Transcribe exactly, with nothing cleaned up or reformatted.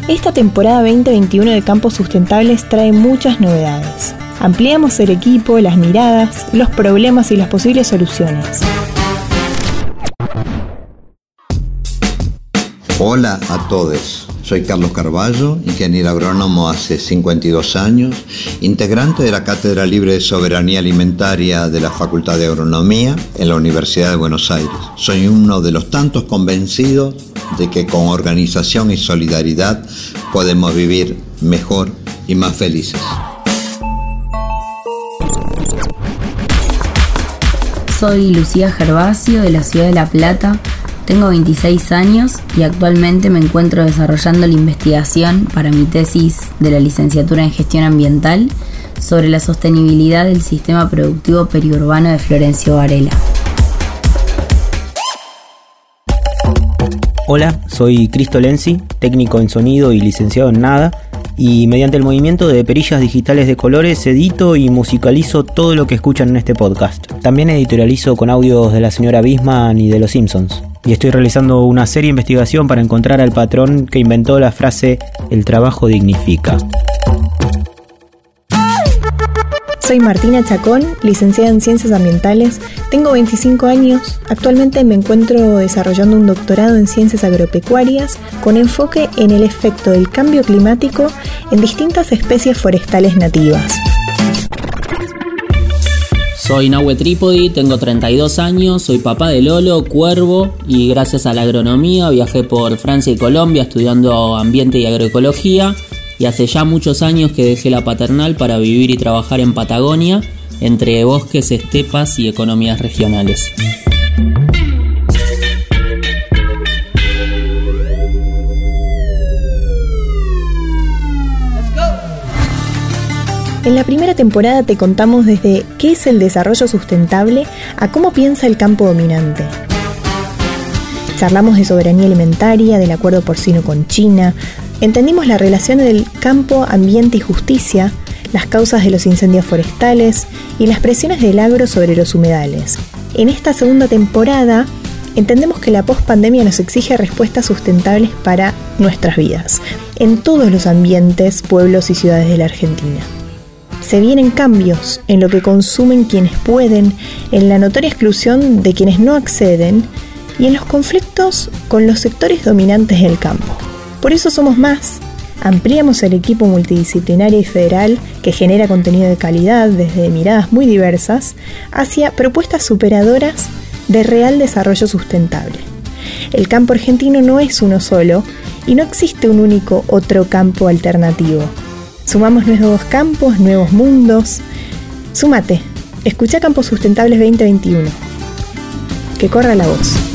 Esta temporada veinte veintiuno de Campos Sustentables trae muchas novedades. Ampliamos el equipo, las miradas, los problemas y las posibles soluciones. Hola a todos, soy Carlos Carballo, ingeniero agrónomo hace cincuenta y dos años, integrante de la Cátedra Libre de Soberanía Alimentaria de la Facultad de Agronomía en la Universidad de Buenos Aires. Soy uno de los tantos convencidos de que con organización y solidaridad podemos vivir mejor y más felices. Soy Lucía Gervasio de la ciudad de La Plata. Tengo veintiséis años y actualmente me encuentro desarrollando la investigación para mi tesis de la licenciatura en Gestión Ambiental sobre la sostenibilidad del sistema productivo periurbano de Florencio Varela. Hola, soy Cristo Lenzi, técnico en sonido y licenciado en nada, y mediante el movimiento de perillas digitales de colores edito y musicalizo todo lo que escuchan en este podcast. También editorializo con audios de la señora Bisman y de los Simpsons. Y estoy realizando una seria investigación para encontrar al patrón que inventó la frase "el trabajo dignifica". Soy Martina Chacón, licenciada en Ciencias Ambientales, tengo veinticinco años, actualmente me encuentro desarrollando un doctorado en Ciencias Agropecuarias con enfoque en el efecto del cambio climático en distintas especies forestales nativas. Soy Nahue Trípodi, tengo treinta y dos años, soy papá de Lolo, Cuervo, y gracias a la agronomía viajé por Francia y Colombia estudiando ambiente y agroecología, y hace ya muchos años que dejé la paternal para vivir y trabajar en Patagonia, entre bosques, estepas y economías regionales. En la primera temporada te contamos desde qué es el desarrollo sustentable a cómo piensa el campo dominante. Charlamos de soberanía alimentaria, del acuerdo porcino con China, entendimos la relación del campo, ambiente y justicia, las causas de los incendios forestales y las presiones del agro sobre los humedales. En esta segunda temporada entendemos que la pospandemia nos exige respuestas sustentables para nuestras vidas, en todos los ambientes, pueblos y ciudades de la Argentina. Se vienen cambios en lo que consumen quienes pueden, en la notoria exclusión de quienes no acceden y en los conflictos con los sectores dominantes del campo. Por eso somos más. Ampliamos el equipo multidisciplinario y federal que genera contenido de calidad desde miradas muy diversas hacia propuestas superadoras de real desarrollo sustentable. El campo argentino no es uno solo y no existe un único otro campo alternativo. Sumamos nuevos campos, nuevos mundos. Súmate, escucha Campos Sustentables veinte veintiuno. Que corra la voz.